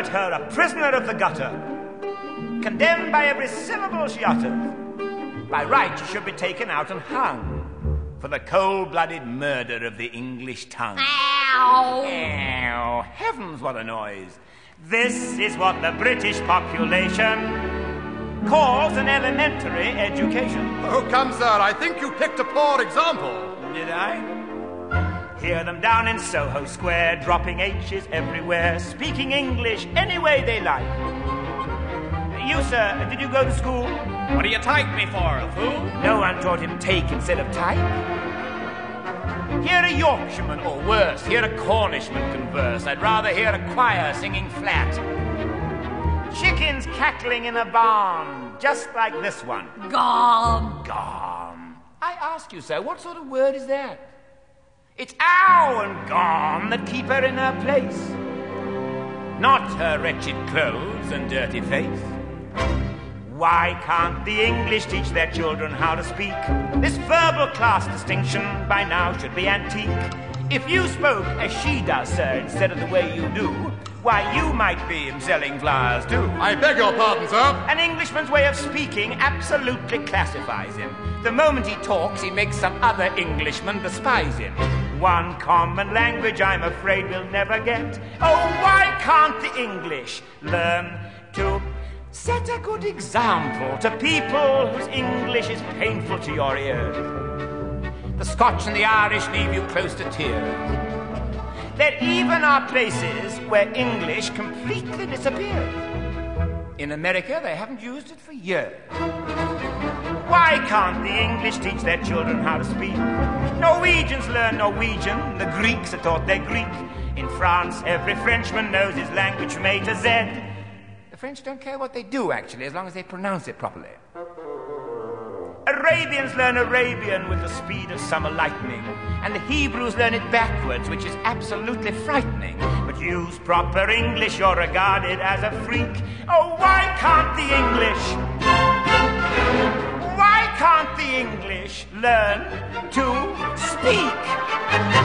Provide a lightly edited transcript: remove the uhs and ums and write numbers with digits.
at her, a prisoner of the gutter, condemned by every syllable she utters. By right, she should be taken out and hung for the cold-blooded murder of the English tongue. Ow! Ow! Heavens, what a noise. This is what the British population calls an elementary education. Oh, come, sir, I think you picked a poor example. Did I? Hear them down in Soho Square, dropping H's everywhere, speaking English any way they like. You, sir, did you go to school? What do you take me for, a fool? No one taught him take instead of type. Hear a Yorkshireman, or worse, hear a Cornishman converse. I'd rather hear a choir singing flat. Chickens cackling in a barn, just like this one. Gone. Gone. I ask you, sir, what sort of word is that? It's ow and gone that keep her in her place, not her wretched clothes and dirty face. Why can't the English teach their children how to speak? This verbal class distinction by now should be antique. If you spoke as she does, sir, instead of the way you do, why, you might be selling flowers too. I beg your pardon, sir. An Englishman's way of speaking absolutely classifies him. The moment he talks, he makes some other Englishman despise him. One common language I'm afraid we'll never get. Oh, why can't the English learn to set a good example to people whose English is painful to your ears? The Scotch and the Irish leave you close to tears. There even are places where English completely disappears. In America, they haven't used it for years. Why can't the English teach their children how to speak? Norwegians learn Norwegian, the Greeks are taught their Greek. In France, every Frenchman knows his language from A to Z. The French don't care what they do, actually, as long as they pronounce it properly. Arabians learn Arabian with the speed of summer lightning, and the Hebrews learn it backwards, which is absolutely frightening. But use proper English, you're regarded as a freak. Oh, why can't the English learn to speak?